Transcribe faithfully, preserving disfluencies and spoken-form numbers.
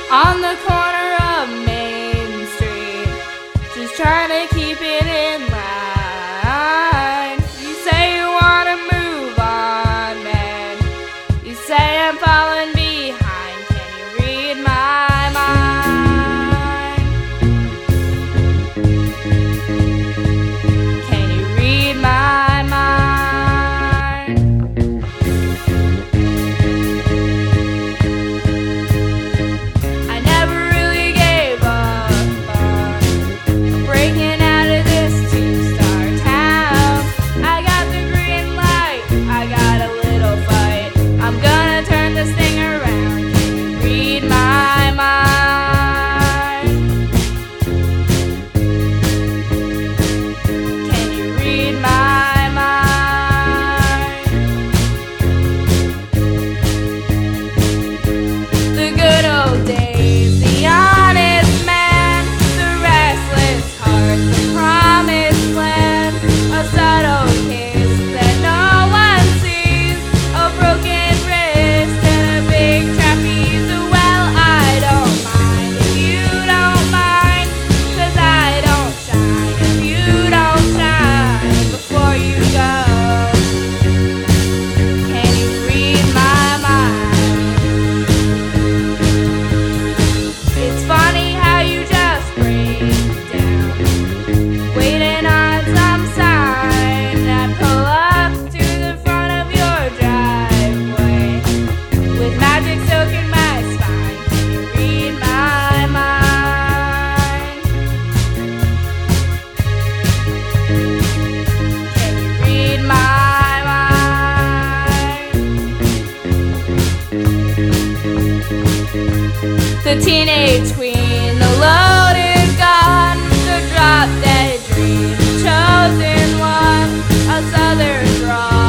on the corner of Main Street, just trying to keep it in line. You say you wanna move on, man. You say I'm falling behind. Can you read my mind? Can you read my mind? I never really gave up on breaking out of this two-star town. I got the green light, I got a little fight. I'm gonna turn this thing around. Can you read my mind? Can you read my mind? The good old days, the honest man, the restless heart, the promised land, a subtle kiss that no one sees, a broken wrist and a big trapeze. Well, I don't mind if you don't mind, 'cause I don't shine if you don't shine before you go. Can you read my mind? It's funny how you just break down, waiting on some sign that pull up to the front of your driveway, with magic soaking my spine. Can you read my mind? Can you read my mind? The teenage queen, the loaded gun, the drop dead dream, the chosen one, a southern drawl.